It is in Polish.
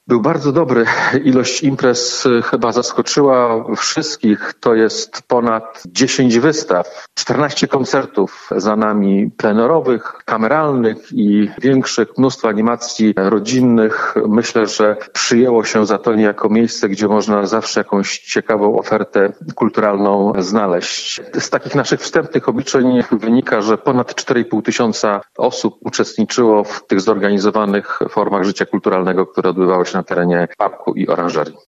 Był bardzo dobry. Ilość imprez chyba zaskoczyła wszystkich. To jest ponad 10 wystaw, 14 koncertów za nami plenerowych, kameralnych i większych, mnóstwo animacji rodzinnych. Myślę, że przyjęło się Zatolnie jako miejsce, gdzie można zawsze jakąś ciekawą ofertę kulturalną znaleźć. Z takich naszych wstępnych obliczeń wynika, że ponad 4,5 tysiąca osób uczestniczyło w tych zorganizowanych formach życia kulturalnego, które odbywały się na terenie parku i oranżerii.